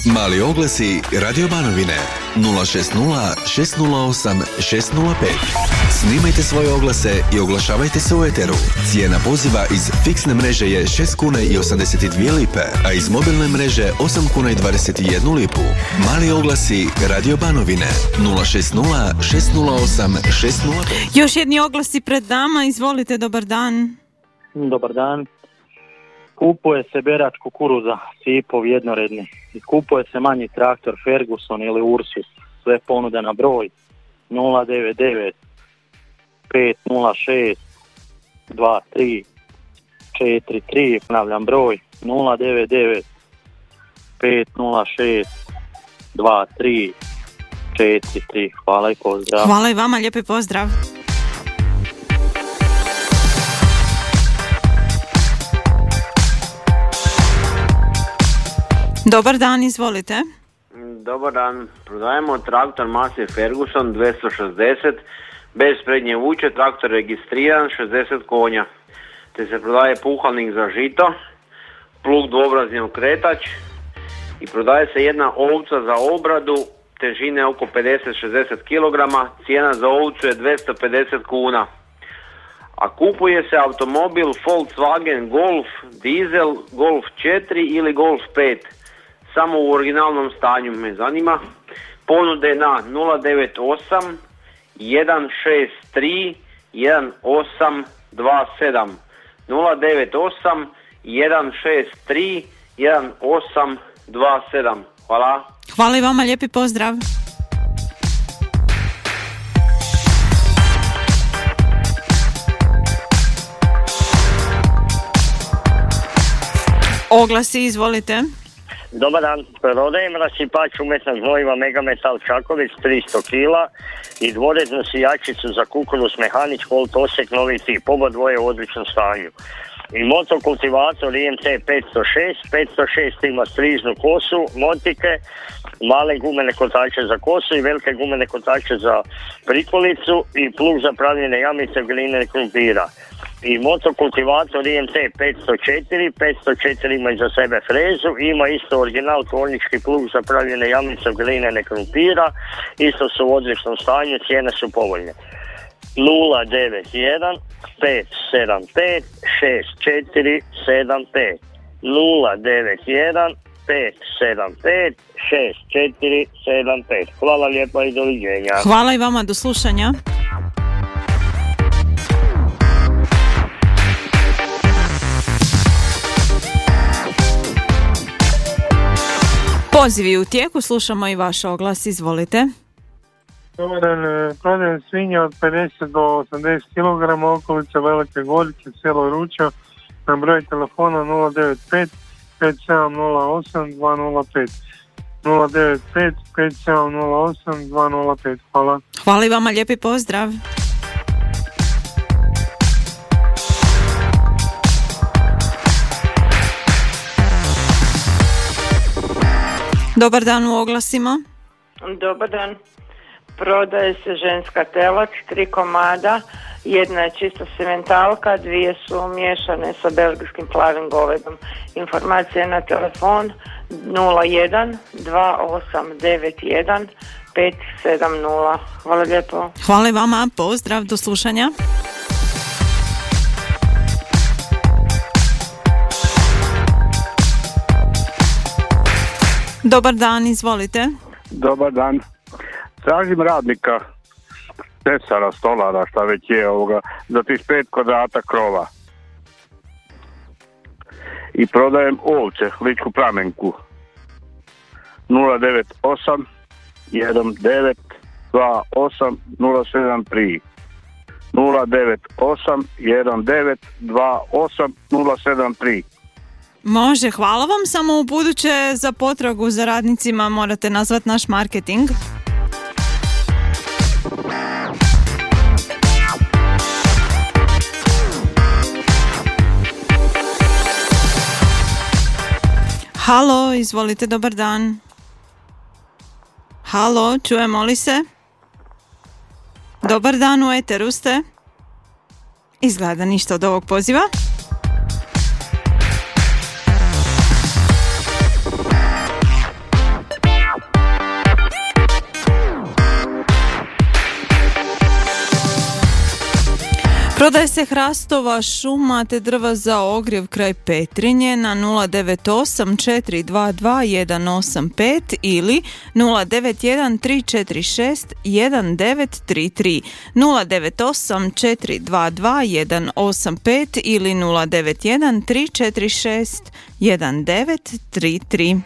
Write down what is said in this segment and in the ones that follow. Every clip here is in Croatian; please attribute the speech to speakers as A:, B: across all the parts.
A: Mali oglasi Radio Banovine 060 608 605. Snimajte svoje oglase i oglašavajte se u eteru. Cijena poziva iz fiksne mreže je 6 kuna i 82 lipe, a iz mobilne mreže 8 kuna i 21 lipu. Mali oglasi Radio Banovine 060 608 605.
B: Još jedni oglasi pred nama, izvolite, dobar dan.
C: Dobar dan. Kupuje se berač kukuruza, sipov jednoredni. I kupuje se manji traktor Ferguson ili Ursus. Sve ponude na broj 099 506 23 43. Ponavljam broj 099 506 23 43. Hvala i pozdrav.
B: Hvala i vama, lijepi pozdrav. Dobar dan, izvolite.
D: Dobar dan, prodajemo traktor Massey Ferguson 260, bez prednje vuče, traktor registriran, 60 konja. Te se prodaje puhalnik za žito, plug dvobrazni okretač i prodaje se jedna ovca za obradu, težine oko 50-60 kg, cijena za ovcu je 250 kuna. A kupuje se automobil Volkswagen Golf Diesel, Golf 4 ili Golf 5. Samo u originalnom stanju me zanima. Ponude na 098 163 1827. 098 163 1827. Hvala.
B: Hvala i vama, lijepi pozdrav. Oglasi, izvolite.
E: Dobar dan, prodajem rasipač umjetna gnojiva Megametal Čaković 300 kila i dvoreznu sijačicu za kukuruz mehanič Volt Osijek novi tip, oba dvoje u odličnom stanju. I motokultivator IMT 506 ima strižnu kosu, motike, male gumene kotače za kosu i velike gumene kotače za prikolicu i plug za pravljene jamice gline krumpira. I motokultivator IMT 504 ima iza sebe frezu, ima isto original tvornički plug za pravljene jamice glinene krumpira, isto su u odličnom stanju, cijene su povoljne. 091 575 6475 091 575 6475. Hvala lijepa i doviđenja.
B: Hvala i vama, do slušanja. Pozivi u tijeku, slušamo i vaš oglas, izvolite.
F: Dobar dan, prodajem svinje od 50 do 80 kg, okolica Velike Gorice, selo Ruča, na broj telefona 095 5708 205. 095 5708 205. Hvala.
B: Hvala i vama, lijepi pozdrav. Dobar dan, u oglasima.
G: Dobar dan. Prodaje se ženska telac, 3 komada, jedna je čisto sementalka, dvije su miješane sa belgijskim plavim govedom. Informacije na telefon 01 2891 570. Hvala lijepo.
B: Hvala i vama, pozdrav, do slušanja. Dobar dan, izvolite.
H: Dobar dan. Tražim radnika, tesara, stolara, šta već je ovoga, za 35 kvadrata krova. I prodajem ovce, ličku pramenku. 098 19 28 073. 098 19 28 073.
B: Može, hvala vam, samo u buduće za potragu za radnicima morate nazvati naš marketing. Halo, izvolite, dobar dan. Halo, čujemo li se? Dobar dan, u eteru ste. Izgleda ništa od ovog poziva. Prodaje se hrastova šuma te drva za ogrjev kraj Petrinje na 098 422 185 ili 091 346 1933, 098 422 185 ili 091 346 1933.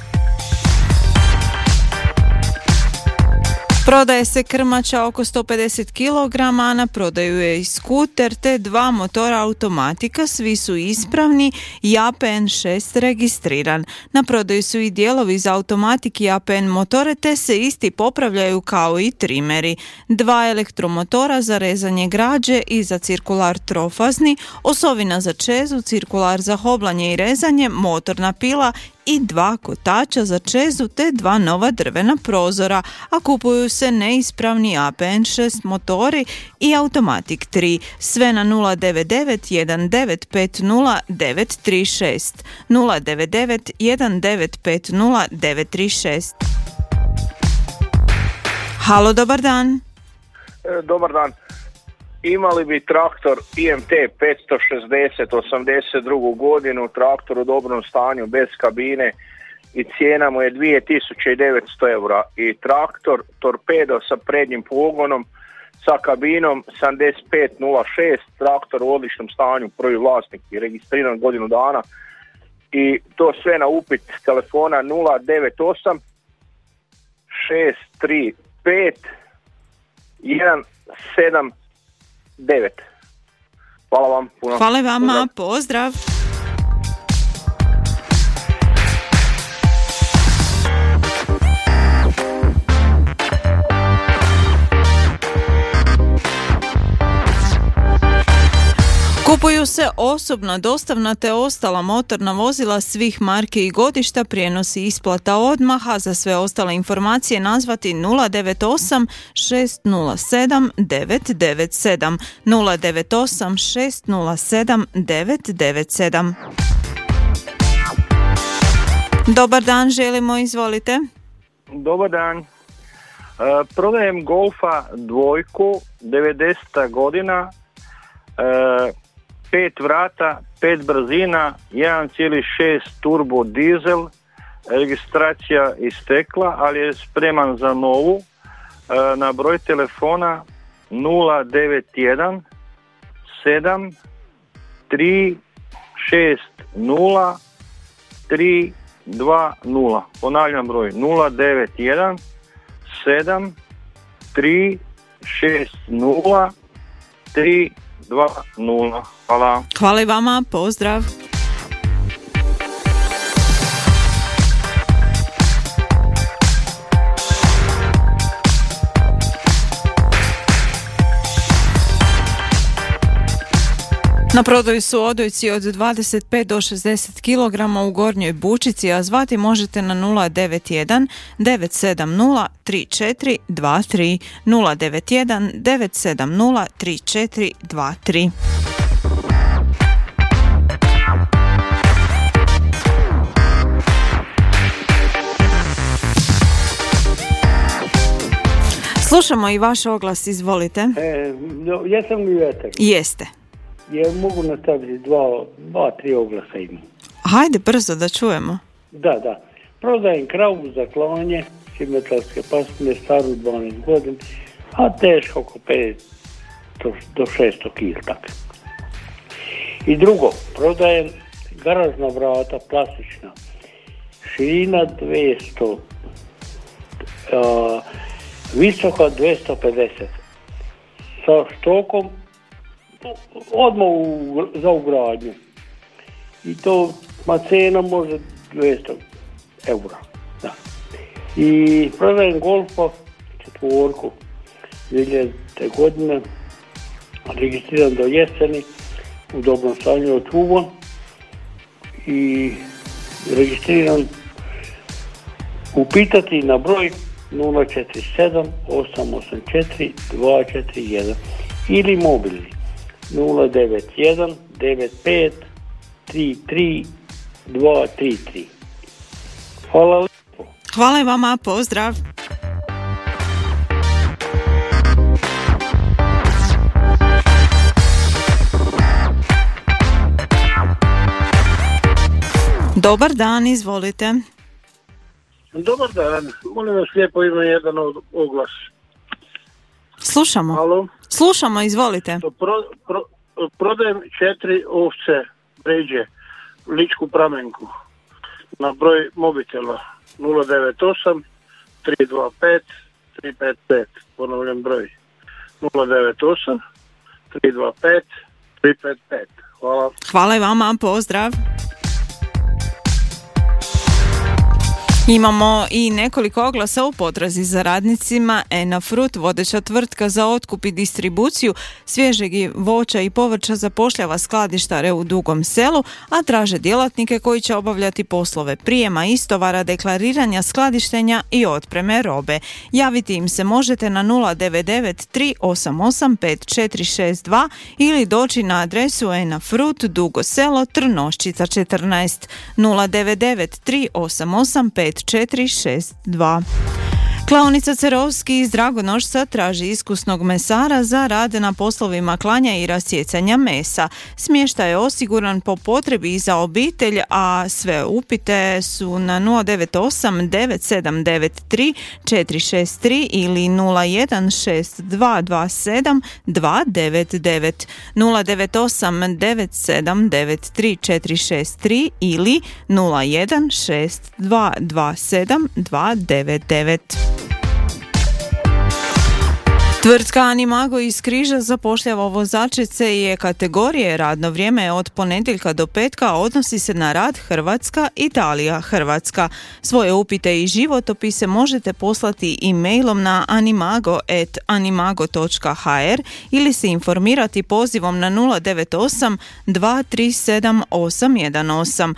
B: Prodaje se krmača oko 150 kg, a na prodaju je i skuter te 2 motora automatika, svi su ispravni i APN 6 registriran. Na prodaju su i dijelovi za automatik i APN motore te se isti popravljaju kao i trimeri. 2 elektromotora za rezanje građe i za cirkular trofazni, osovina za čezu, cirkular za hoblanje i rezanje, motorna pila i 2 kotača za čezu te 2 nova drvena prozora, a kupuju se neispravni APN 6 motori i Automatik 3. Sve na 099 1950 936. 099 1950 936. Halo, dobar dan.
I: Dobar dan. Imali bi traktor IMT 560 82. godinu, traktor u dobrom stanju, bez kabine i cijena mu je 2900 eura. I traktor Torpedo sa prednjim pogonom, sa kabinom 7506, traktor u odličnom stanju, prvi vlasnik i registriran godinu dana. I to sve na upit telefona 098 635 179. Hvala vam puno.
B: Hvala vama, pozdrav. Kupuju se osobna dostavna te ostala motorna vozila svih marki i godišta, prijenos i isplata odmah, a za sve ostale informacije nazvati 098 607 997, 098 607 997. Dobar dan, želimo, izvolite.
J: Dobar dan. Prodajem Golfa dvojku, 90. godina, 5 vrata, 5 brzina, 1,6 turbo dizel, registracija istekla, ali je spreman za novu. Na broj telefona 091 7 3 6 0 3 2 0. Ponavljam broj 091 7 3 6 0 3 2-0. Hvala.
B: Hvala i vama, pozdrav. Na prodaju su odojci od 25 do 60 kg u Gornjoj Bučici, a zvati možete na 091 970 3423, 091 970 3423. Slušamo i vaš oglas, izvolite.
K: Jesam li vetak?
B: Jeste.
K: Ja mogu nastaviti dva, tri oglasa imam.
B: Hajde, brzo da čujemo.
K: Da. Prodajem kravu za klanje, simetarske pasmine, staru 12 godina, a teško oko 5 do 600 kg. I drugo, prodajem garažna vrata, plastična, širina 200, visoka 250, sa štokom odmah za ugradnju. I to cena može 200 eura. Da. I prodajem Golfa četvorku 2000. godine, registriran do jeseni, u dobrom stanju od čuvan i registriran. Upitati na broj 047 884 241 ili mobilni 091 95 33 233. Hvala lijepo.
B: Hvala i vama, pozdrav. Dobar dan, izvolite.
L: Dobar dan, molim vas lijepo, ima jedan oglas.
B: Slušamo.
L: Halo?
B: Slušamo, izvolite.
L: Prodajem 4 ovce bređe, ličku pramenku, na broj mobitela 098 325 355, ponavljam broj 098 325 355. Hvala.
B: Hvala i vama, pozdrav. Imamo i nekoliko oglasa u potrazi za radnicima. Enafrut, vodeća tvrtka za otkup i distribuciju svježeg voća i povrća, zapošljava skladištare u Dugom Selu, a traže djelatnike koji će obavljati poslove prijema, istovara, deklariranja, skladištenja i otpreme robe. Javiti im se možete na 099 388 5462 ili doći na adresu Enafrut, Dugo Selo, Trnoščica 14, 099 388 5462. Klaonica Cerovski iz Dragonošca traži iskusnog mesara za rad na poslovima klanja i rasjecanja mesa. Smještaj je osiguran po potrebi i za obitelj, a sve upite su na 098 9793 463 ili 016227 299, 098 9793 463 ili 016227 299. Tvrtka Animago iz Križa zapošljava vozačice i kategorije. Radno vrijeme je od ponedjeljka do petka, odnosi se na rad Hrvatska, Italija, Hrvatska. Svoje upite i životopise možete poslati e-mailom na animago@animago.hr ili se informirati pozivom na 098 237 818.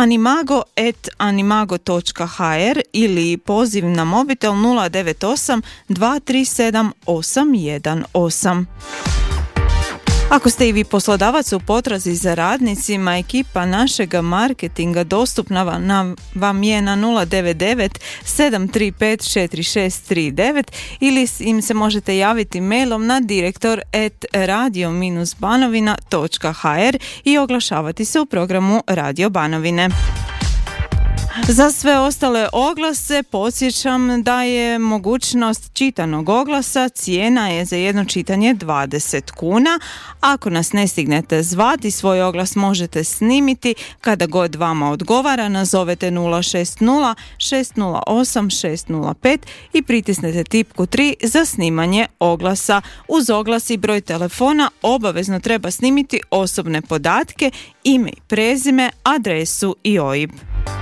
B: animago@animago.hr ili poziv na mobitel 098 237 818. Ako ste i vi poslodavac u potrazi za radnicima, ekipa našega marketinga dostupna vam je na 099 735 4639 ili im se možete javiti mailom na direktor@radio-banovina.hr i oglašavati se u programu Radio Banovine. Za sve ostale oglase podsjećam da je mogućnost čitanog oglasa, cijena je za jedno čitanje 20 kuna. Ako nas ne stignete zvati, svoj oglas možete snimiti kada god vama odgovara, nazovete 060 608 605 i pritisnete tipku 3 za snimanje oglasa. Uz oglas i broj telefona obavezno treba snimiti osobne podatke, ime i prezime, adresu i OIB.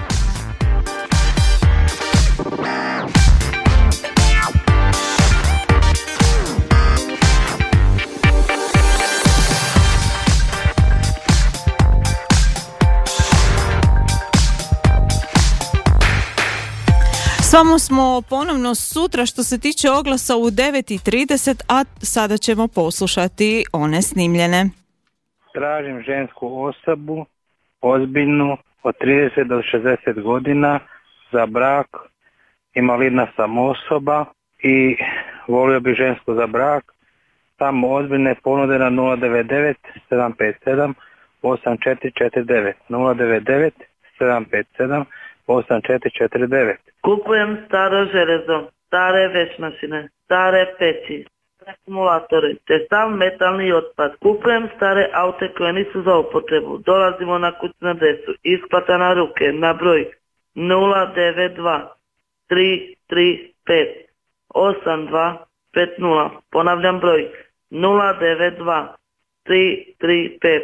B: S vama smo ponovno sutra što se tiče oglasa u 9:30, a sada ćemo poslušati one snimljene.
M: Tražim žensku osobu, ozbiljnu, od 30 do 60 godina, za brak, invalidna sam osoba i volio bi žensku za brak. Samo ozbiljne ponude na 099 757 8449, 099 757 8449.
N: Kupujem staro železo, stare vešmašine, stare peći, akumulatore te sav metalni otpad. Kupujem stare aute koje nisu za upotrebu. Dolazimo na kućnu adresu. Isplata na ruke na broj 092 335 8250. Ponavljam broj 092 335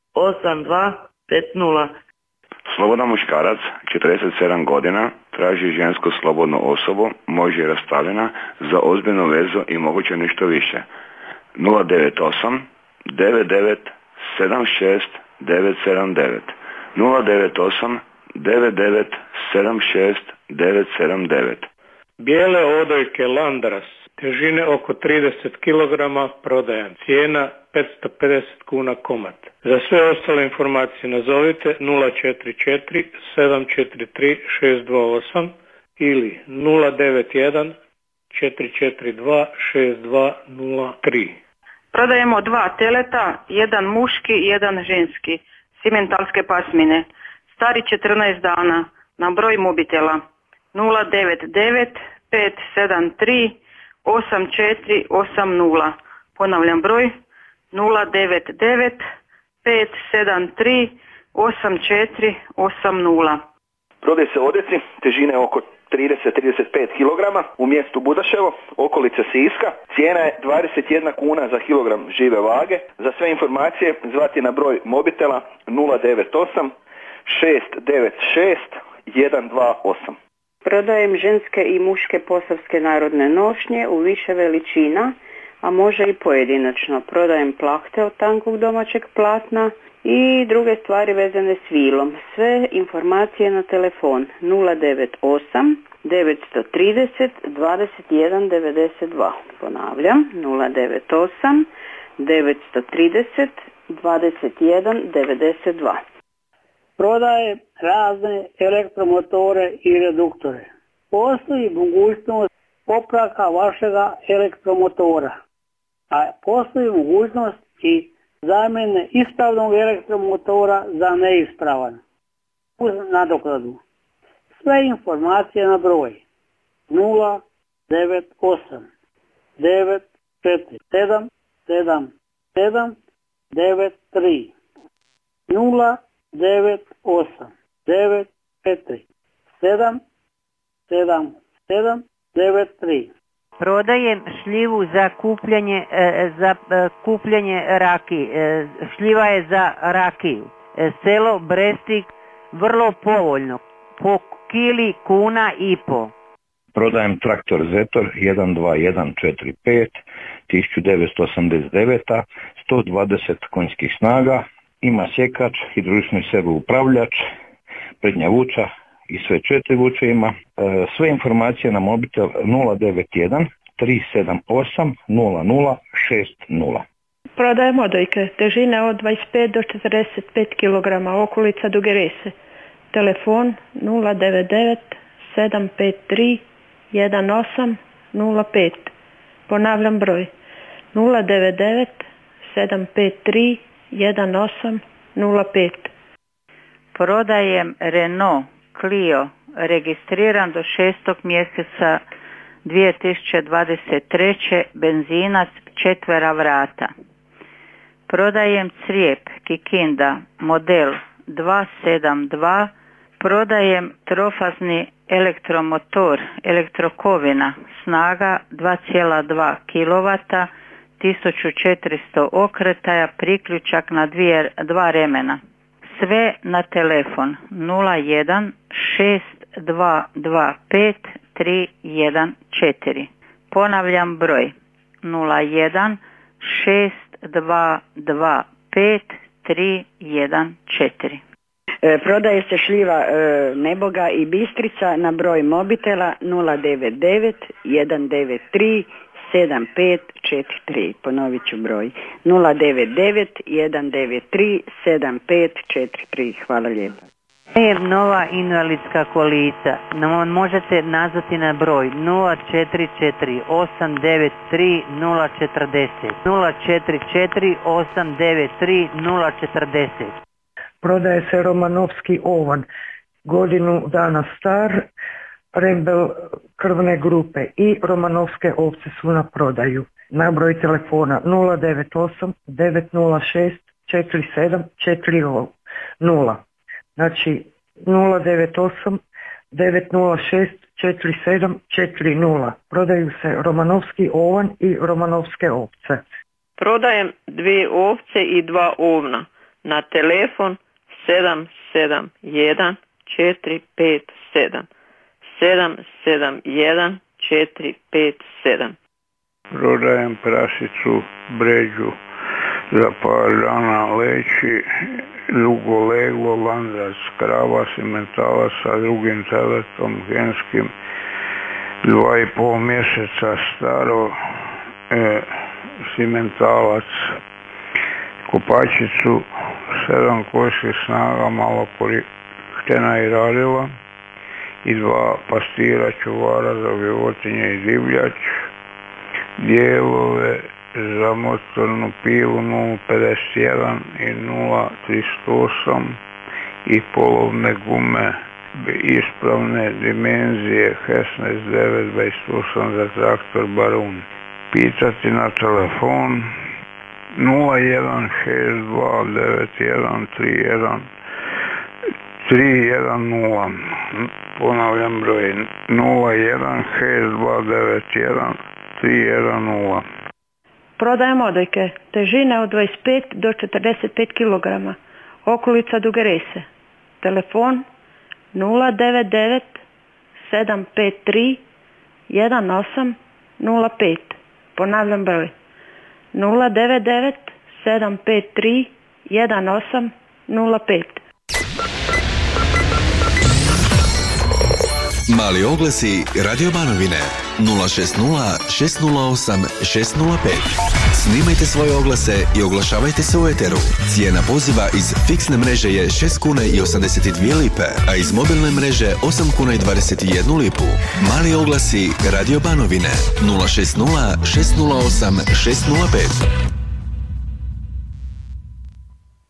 N: 8250.
O: Slobodan muškarac, 47 godina, traži žensku slobodnu osobu, može je rastavljena, za ozbiljnu vezu i moguće nešto više. 098 99 76 979, 098 99 76 979.
F: Bijele odojke Landras, težine oko 30 kg, prodajem. Cijena 550 kuna komad. Za sve ostale informacije nazovite 044 743 628 ili 091 442 6203.
P: Prodajemo 2 teleta, jedan muški i jedan ženski, simentalske pasmine. stari 14 dana, na broj mobitela 099 573 8480. Ponavljam broj 099 573 8480.
Q: Prodaje se odjeci, težine oko 30-35 kg u mjestu Budaševo, okolice Siska. Cijena je 21 kuna za kilogram žive vage. Za sve informacije zvati na broj mobitela 098 696 128.
R: Prodajem ženske i muške posavske narodne nošnje u više veličina, a može i pojedinačno. Prodajem plahte od tankog domaćeg platna i druge stvari vezane s vilom. Sve informacije na telefon 098 930 21 92. Ponavljam, 098 930 21 92.
K: Prodaje razne elektromotore i reduktore. Postoji mogućnost popravka vašega elektromotora, a postoji mogućnost i zamjene ispravnog elektromotora za neispravan uz nadoknadu. Sve informacije na broj 098 947 77 93 098 947 77 93.
S: Prodajem šljivu za kupljanje rakije. Šljiva je za rakiju. Selo Brestik, vrlo povoljno. Po kili 1,5 kuna.
T: Prodajem traktor Zetor 12145 1989, 120 konjskih snaga, ima sjekač, hidraulični servo upravljač, prednja vuča i sve 4 vuče ima. Sve informacije na mobitel 091 378 0060.
U: Prodajem odojke, težine od 25 do 45 kg, okolica Duge Rese. Telefon 099 753 1805. Ponavljam broj 099 753 1805.
S: Prodajem Renault Clio, registriran do 6. mjeseca 2023. benzinac 4 vrata. Prodajem crijep Kikinda model 272. Prodajem trofazni elektromotor elektrokovina snaga 2,2 kW, 1400 okretaja, priključak na dva remena. Sve na telefon 01 6225 314. Ponavljam broj 01 6225 314.
R: Prodaje se šljiva Neboga i Bistrica na broj mobitela 099 193 7543. Ponovit ću broj 099 193 7543. Hvala lijepo.
S: Nova invalidska kolica. Možete nazvati na broj 044 893 040 044 893 040.
V: Prodaje se Romanovski ovan, godinu dana star, Rembel krvne grupe i Romanovske ovce su na prodaju. Na broj telefona 098 906 4740. Znači 098 906 4740. Prodaju se Romanovski ovan i Romanovske ovce.
G: Prodajem 2 ovce i 2 ovna na telefon 771 457 771 457.
F: Prodajem prasicu Bređu za par dana leći, dugo leglo, landac, krava, simentala sa drugim teletom genskim, 2,5 mjeseca staro, simentalac, kupačicu, 7 konjskih snaga, malo htjena i radila, i 2 pastira čuvara za životinje i divljač, dijelove za motornu pilu 051 i 0308 i polovne gume ispravne dimenzije Hesnes 928 za traktor Barun. Pitati na telefon 0162913110. Ponavljam broj 0162913110.
U: Prodajem odojke, težine od 25 do 45 kg, okolica Duge Rese. Telefon 099 753 1805. Ponavljam broj 099 753 1805.
A: Mali oglasi Radio Banovine 060 608 605. Snimajte svoje oglase i oglašavajte se u eteru. Cijena poziva iz fiksne mreže je 6 kuna i 82 lipe, a iz mobilne mreže 8 kuna i 21 lipu. Mali oglasi Radio Banovine 060 608 605.